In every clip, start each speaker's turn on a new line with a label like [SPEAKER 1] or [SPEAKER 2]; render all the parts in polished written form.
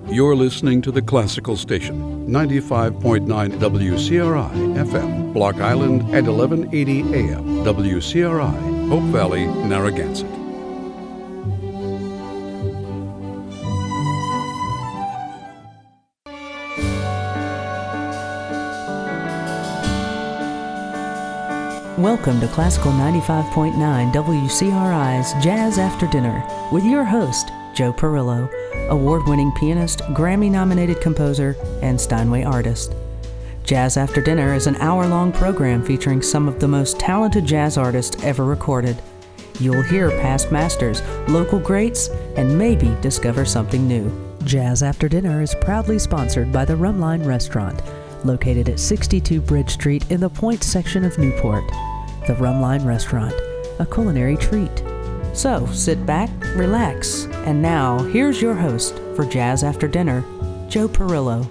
[SPEAKER 1] You're listening to the Classical Station, 95.9 WCRI FM, Block Island, and 1180 AM, WCRI, Hope Valley, Narragansett.
[SPEAKER 2] Welcome to Classical 95.9 WCRI's Jazz After Dinner with your host, Joe Perillo, award-winning pianist, Grammy-nominated composer, and Steinway artist. Jazz After Dinner is an hour-long program featuring some of the most talented jazz artists ever recorded. You'll hear past masters, local greats, and maybe discover something new. Jazz After Dinner is proudly sponsored by the Rumline Restaurant, located at 62 Bridge Street in the Point section of Newport. The Rumline Restaurant, a culinary treat. So, sit back, relax, and now, here's your host for Jazz After Dinner, Joe Perillo.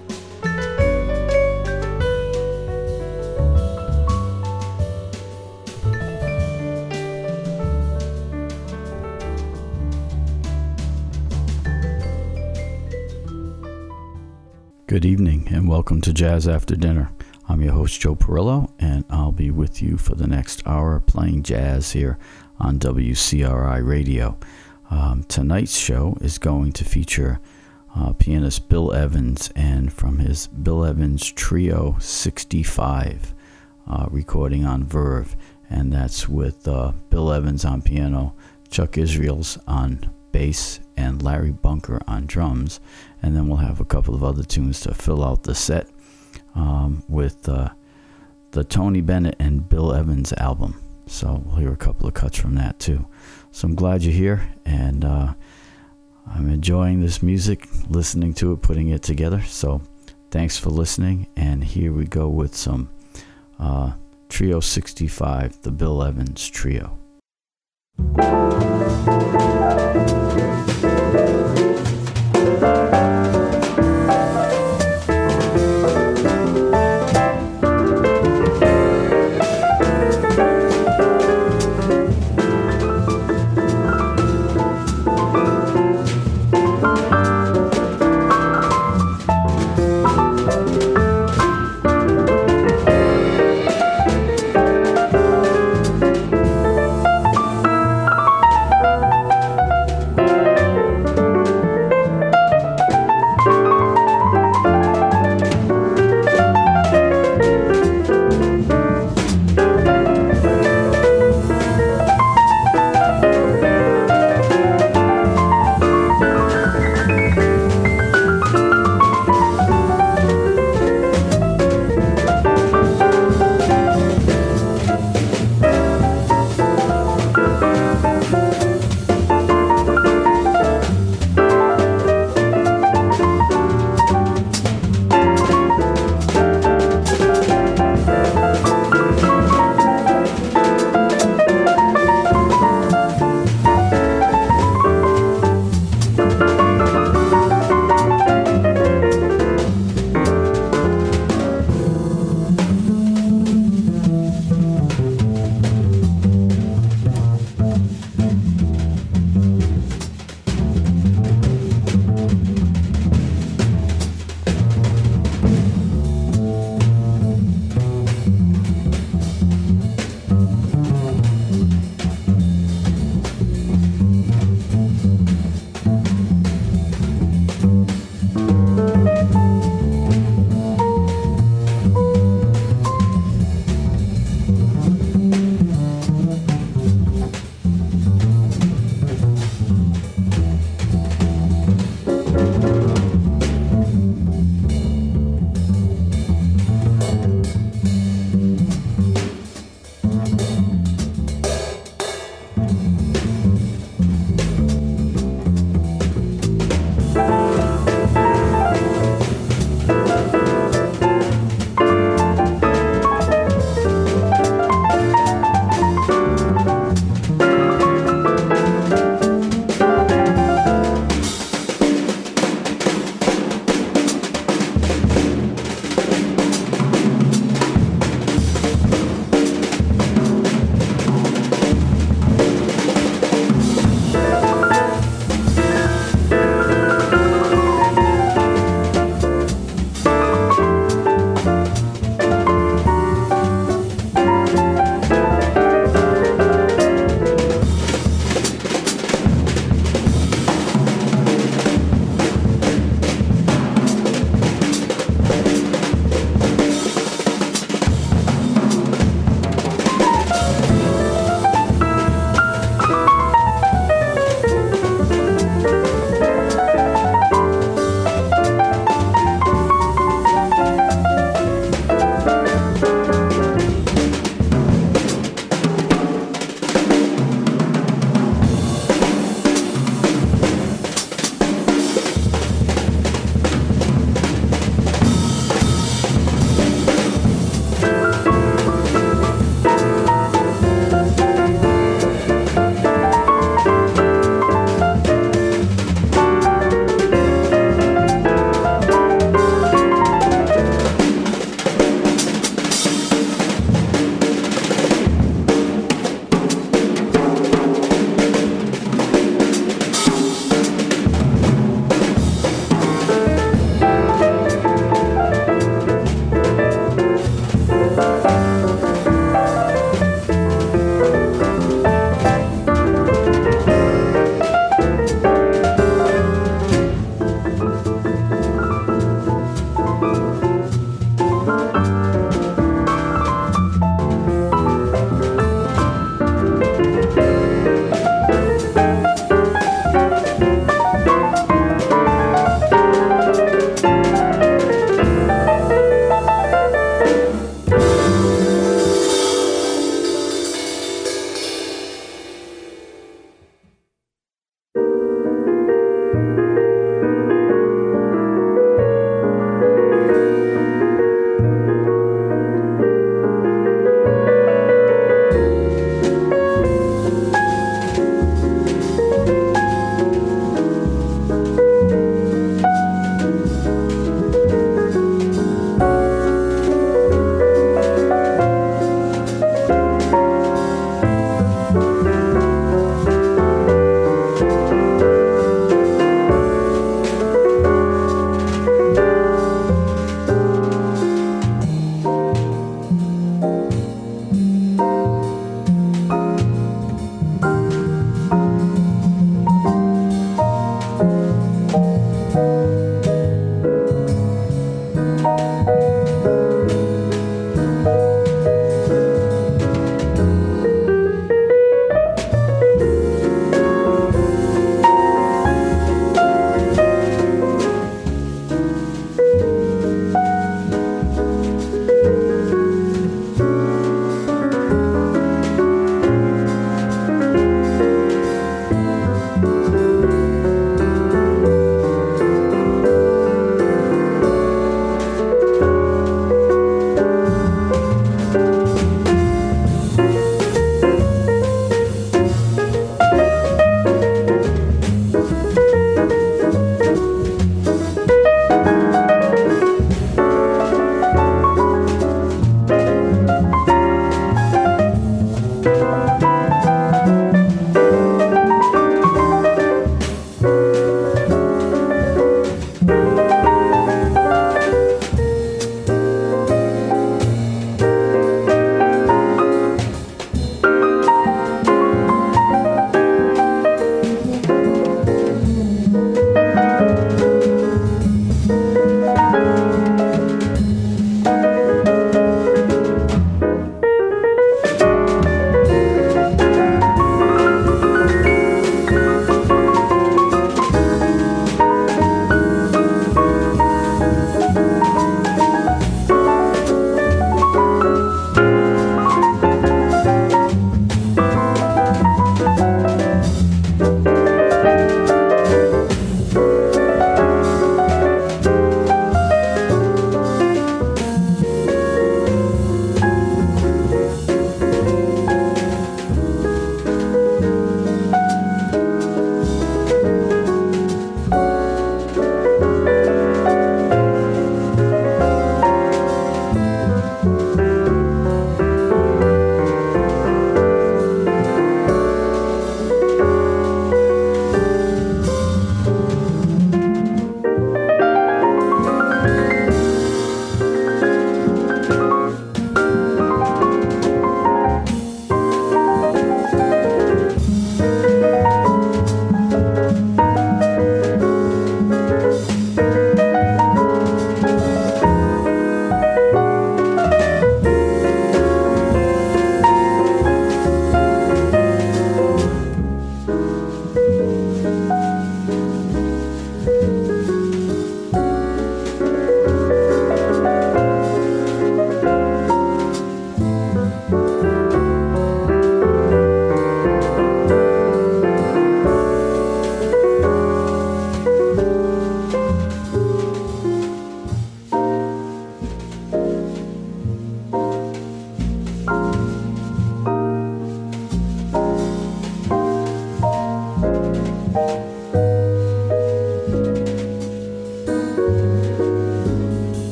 [SPEAKER 3] Good evening, and welcome to Jazz After Dinner. I'm your host, Joe Perillo, and I'll be with you for the next hour playing jazz here on WCRI Radio. Tonight's show is going to feature pianist Bill Evans, and from his Bill Evans Trio 65 recording on Verve, and that's with Bill Evans on piano, Chuck Israels on bass, and Larry Bunker on drums, and then we'll have a couple of other tunes to fill out the set with the Tony Bennett and Bill Evans album. So we'll hear a couple of cuts from that too. So I'm glad you're here, and I'm enjoying this music, listening to it, putting it together. So thanks for listening, and here we go with some Trio 65, the Bill Evans Trio.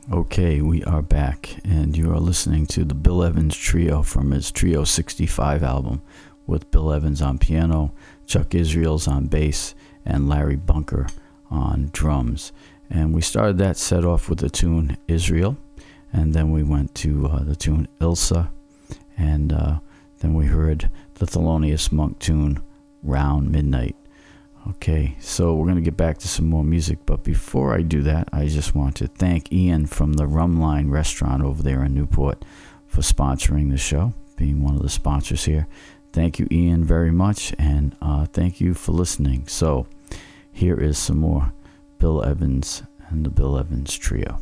[SPEAKER 3] Okay, we are back, and you are listening to the Bill Evans Trio from his Trio 65 album, with Bill Evans on piano, Chuck Israels on bass, and Larry Bunker on drums. And we started that set off with the tune Israel, and then we went to the tune Ilsa, and then we heard the Thelonious Monk tune Round Midnight. Okay, so we're going to get back to some more music, but before I do that, I just want to thank Ian from the Rum Line restaurant over there in Newport for sponsoring the show, being one of the sponsors here. Thank you, Ian, very much, and thank you for listening. So here is some more Bill Evans and the Bill Evans Trio.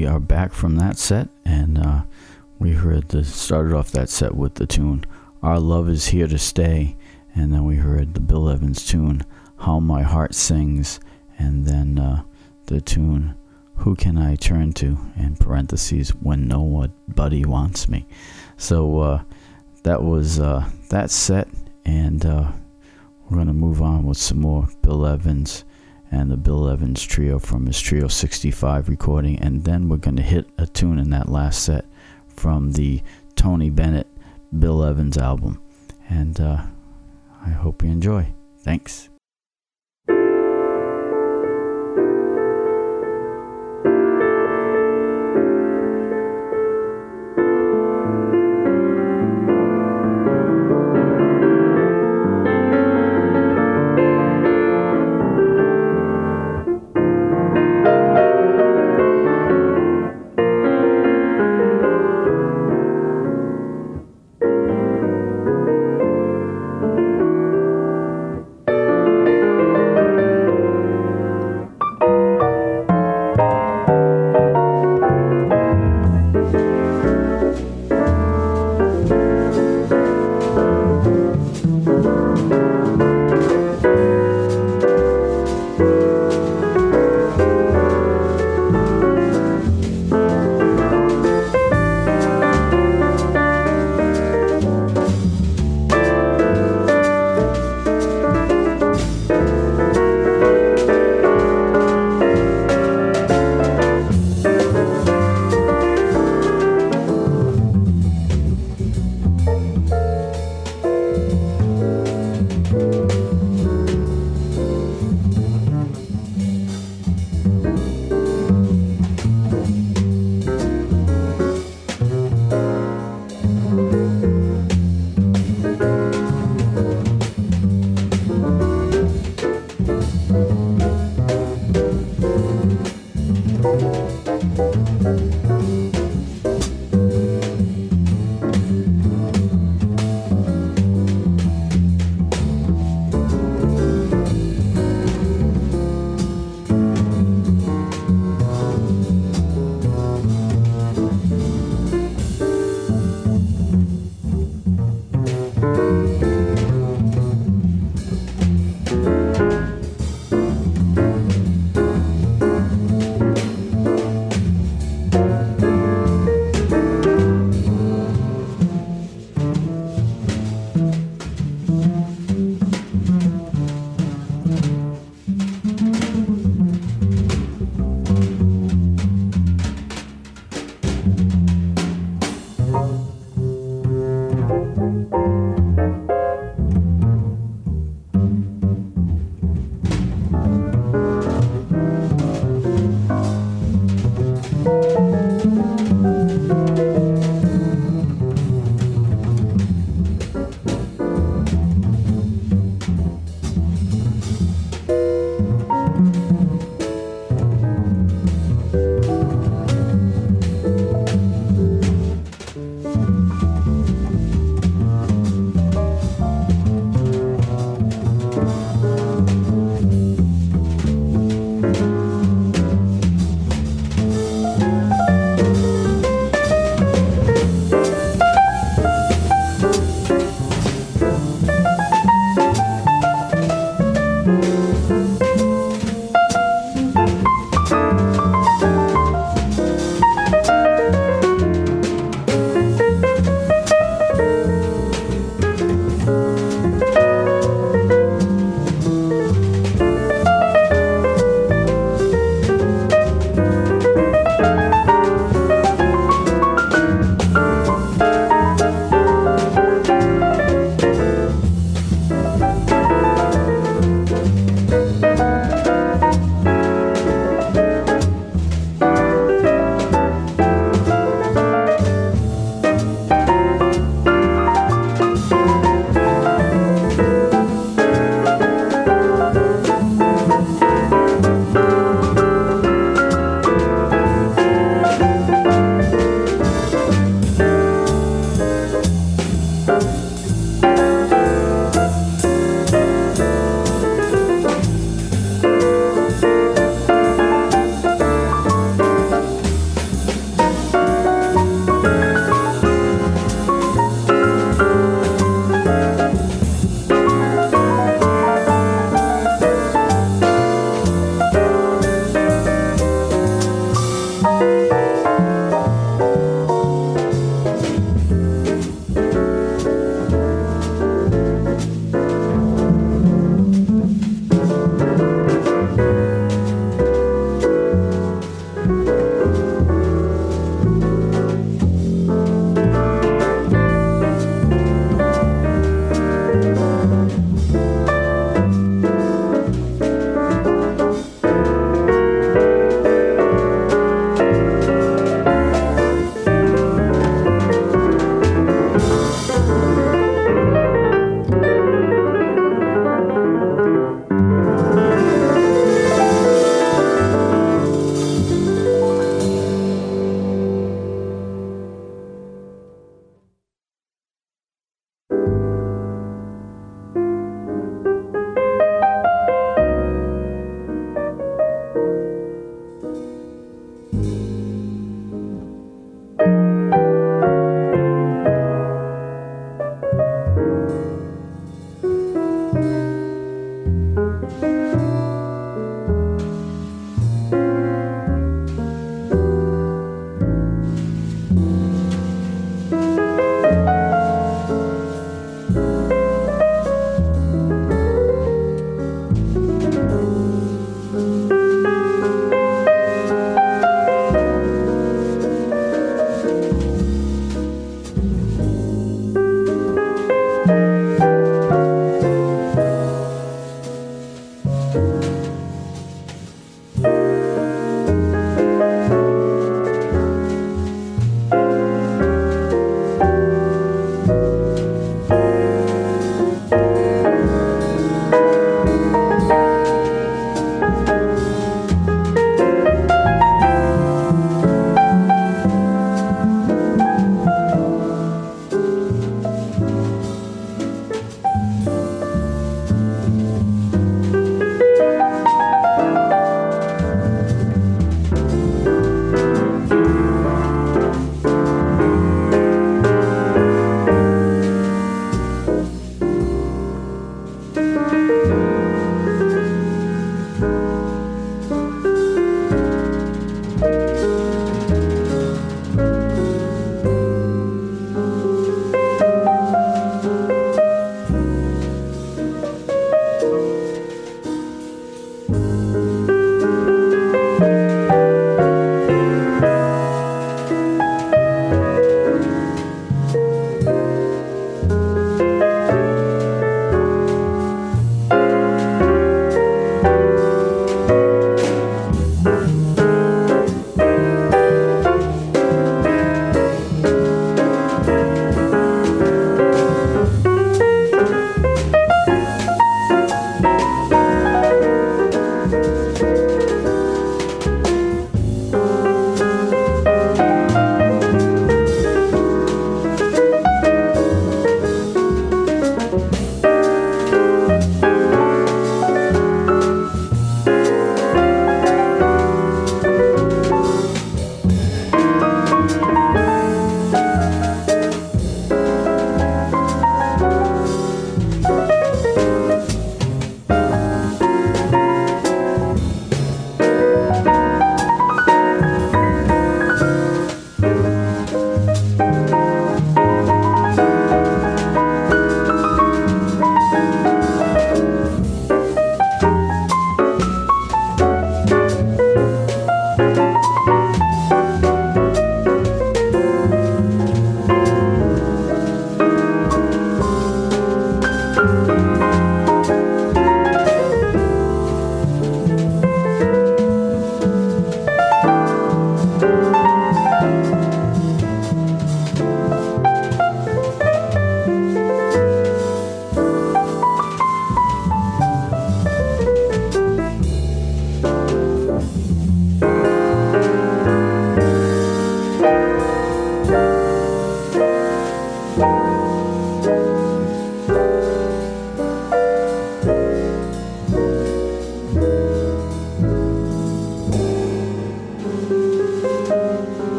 [SPEAKER 3] we are back from that set, and we started off that set with the tune Our Love Is Here to Stay, and then we heard the Bill Evans tune How My Heart Sings, and then the tune Who Can I Turn To, in parentheses, When Nobody Wants Me. So that was that set, and we're going to move on with some more Bill Evans and the Bill Evans Trio from his Trio 65 recording, and then we're going to hit a tune in that last set from the Tony Bennett Bill Evans album. And I hope you enjoy. Thanks.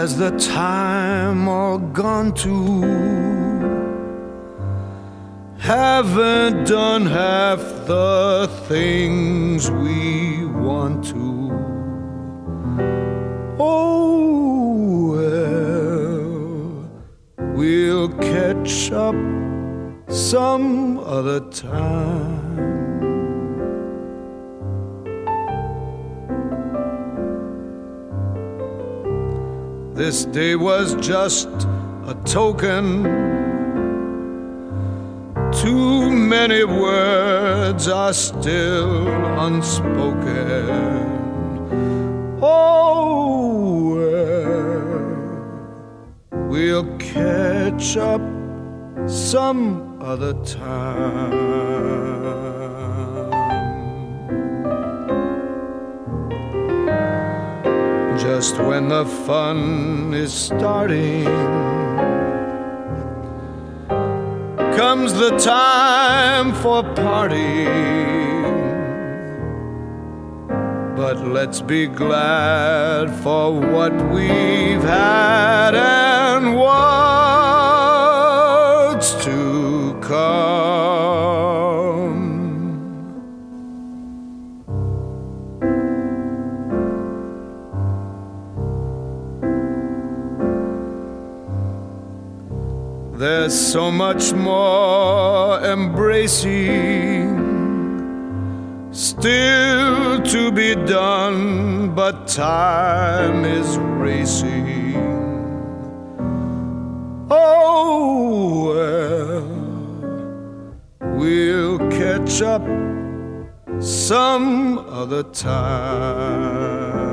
[SPEAKER 4] has the time all gone to? Haven't done half the things we want to. Oh, well, we'll catch up some other time. This day was just a token. Too many words are still unspoken. Oh, well, we'll catch up some other time. Just when the fun is starting, comes the time for parting. But let's be glad for what we've had and what's to come. There's so much more embracing still to be done, but time is racing. Oh, well, we'll catch up some other time.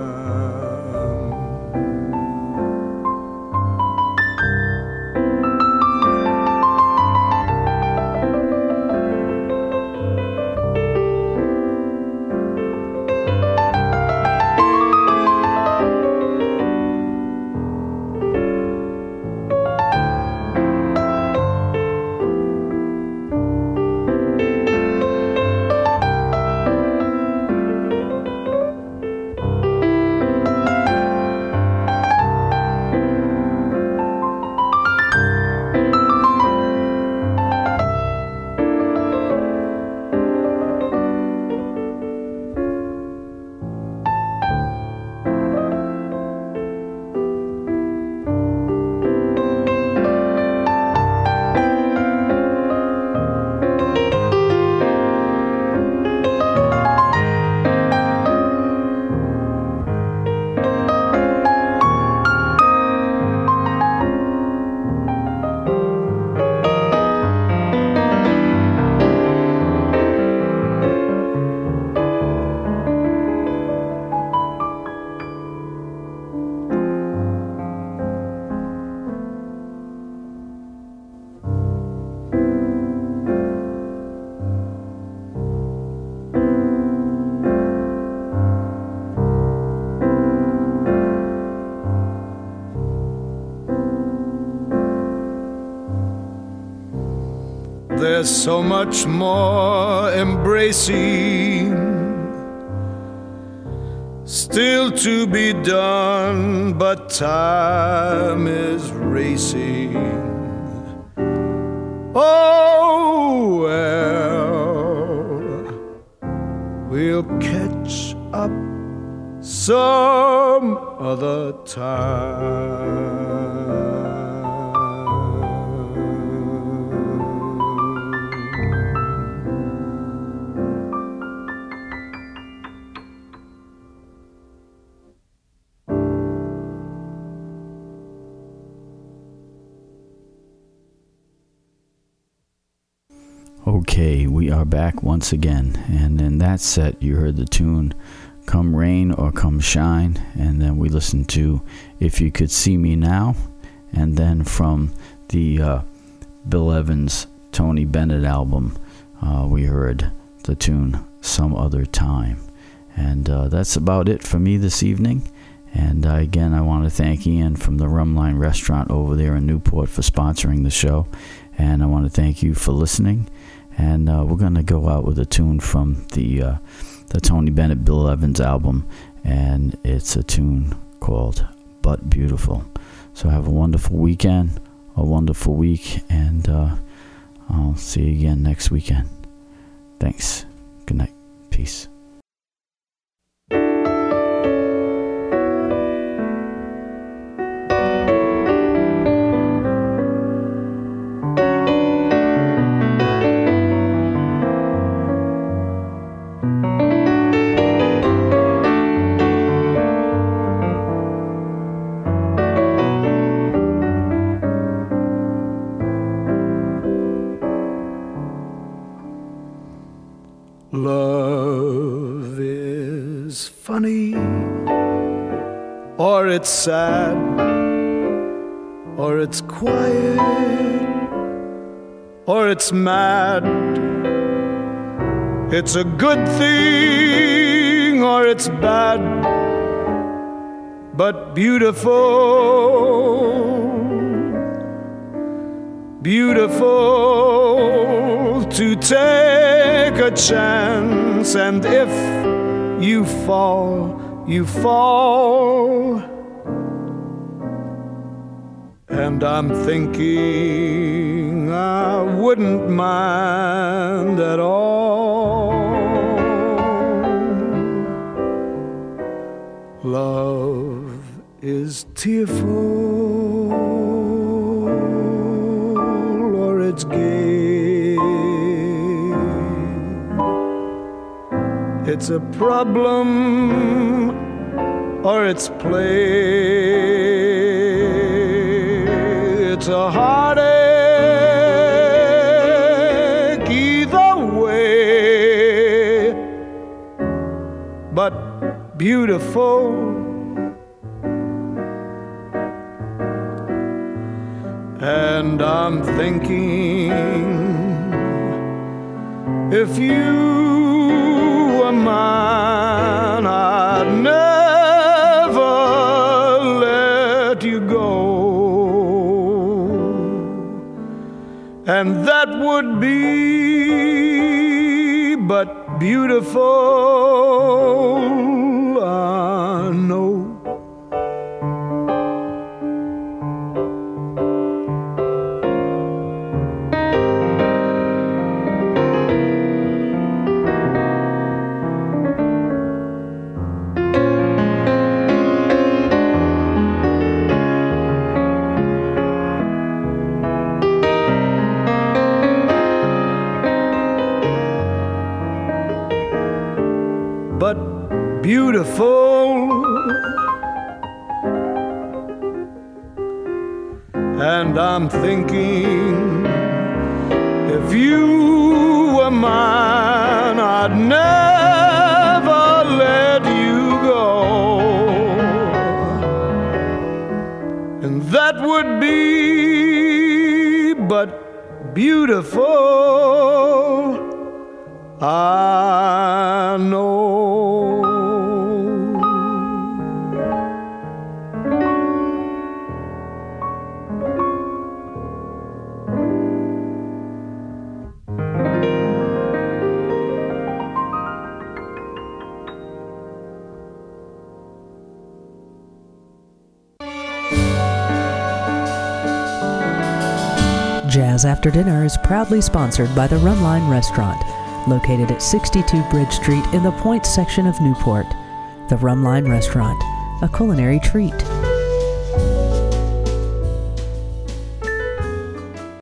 [SPEAKER 4] There's so much more embracing still to be done, but time is racing. Oh, well, we'll catch up some other time.
[SPEAKER 3] Okay, we are back once again, and in that set you heard the tune Come Rain or Come Shine, and then we listened to If You Could See Me Now, and then from the Bill Evans Tony Bennett album we heard the tune Some Other Time. And that's about it for me this evening. And again, I want to thank Ian from the Rumline Restaurant over there in Newport for sponsoring the show, and I want to thank you for listening. And we're going to go out with a tune from the Tony Bennett Bill Evans album, and it's a tune called but beautiful. So have a wonderful weekend, a wonderful week, and I'll see you again next weekend. Thanks. Good night. Peace.
[SPEAKER 4] Love is funny, or it's sad, or it's quiet, or it's mad. It's a good thing, or it's bad, but beautiful. Beautiful to take a chance, and if you fall, you fall. And I'm thinking I wouldn't mind at all. Love is tearful, or it's gay. It's a problem, or it's play. It's a heartache either way, but beautiful. And I'm thinking, if you were mine, I'd never let you go. And that would be but beautiful, I know. Beautiful, and I'm thinking, if you were mine, I'd never let you go. And that would be but beautiful, I know.
[SPEAKER 2] Jazz After Dinner is proudly sponsored by the Rumline Restaurant, located at 62 Bridge Street in the Point section of Newport. The Rumline Restaurant, a culinary treat.